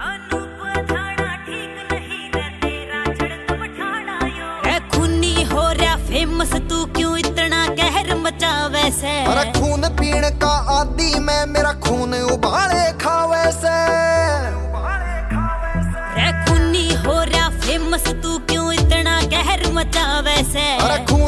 Famous तू क्यों इतना कहर मचावे से? अरे खून पीने का आदि मैं, मेरा खून उबाले खावे से। रे खूनी हो रहा फेमस तू क्यों इतना कहर मचावे से? अरे